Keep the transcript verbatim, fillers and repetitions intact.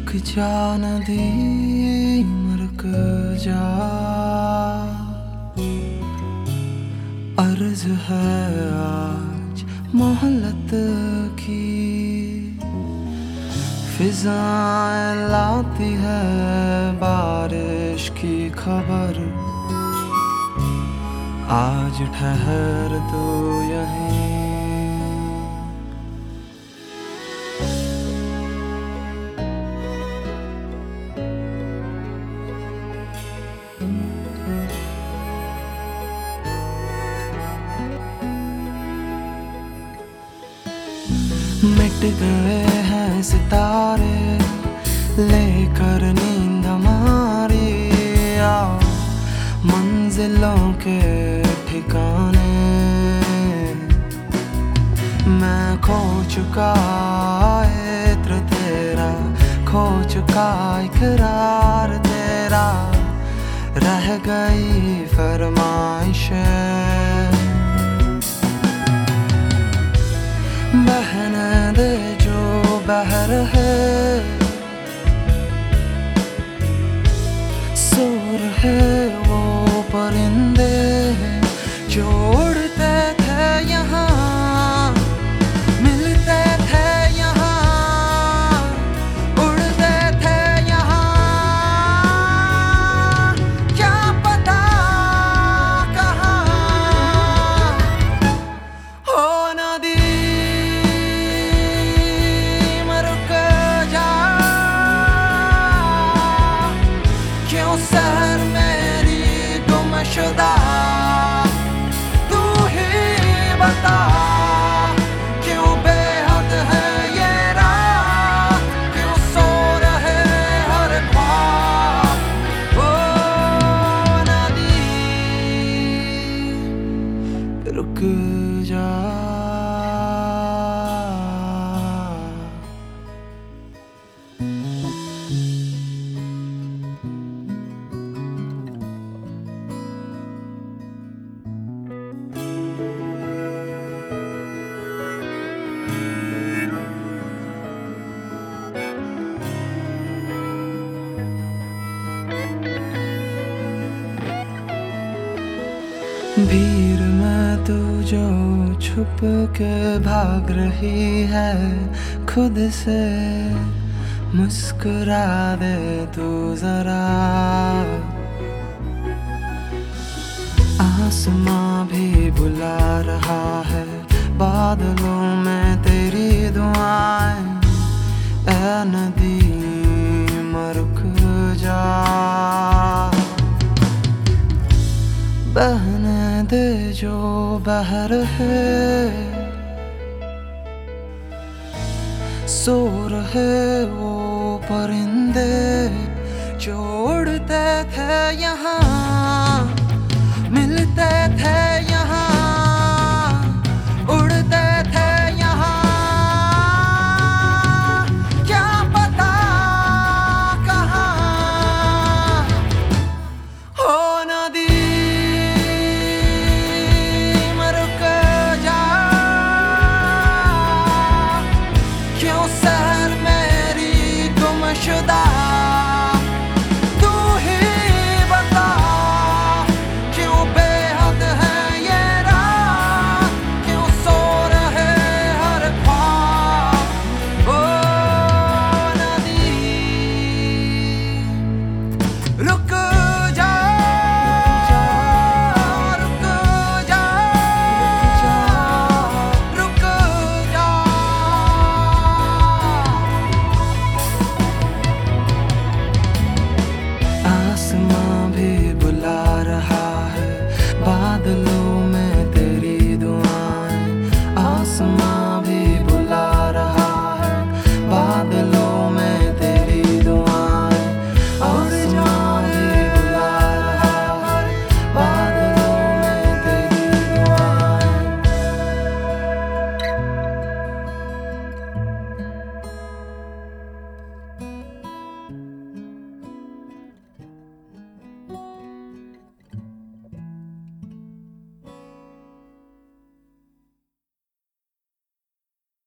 रुक जा नदी रुक जा, अर्ज है आज मोहल्लत की। फिजाएं लाती है बारिश की खबर, आज ठहर तो यहीं। मिट गए हैं सितारे लेकर नींद हमारी, आओ मंजिलों के ठिकाने। मैं खो चुका इत्र तेरा, खो चुका इकरार तेरा, रह गई फरमाइशें। बहने दे जो बहर है, सो रहे वो परिंदे जो उड़ते थे यहाँ, मिलते थे यहाँ, उड़ते थे यहाँ। क्या पता कहाँ हो नदी सहर मेरी गुमशुदा, तू ही बता क्यों बेहद है ये रात, क्यों सो रहे हर ख्वाब। ओ नदी रुक जा। भीड़ में तू जो छुप के भाग रही है खुद से, मुस्कुरा दे तू जरा। आसमां भी बुला रहा है बादलों में तेरी दुआएं। ऐ नदी रुक जा, बहने दे जो बहर है, सो रहे वो परिंदे जो उड़ते थे यहाँ।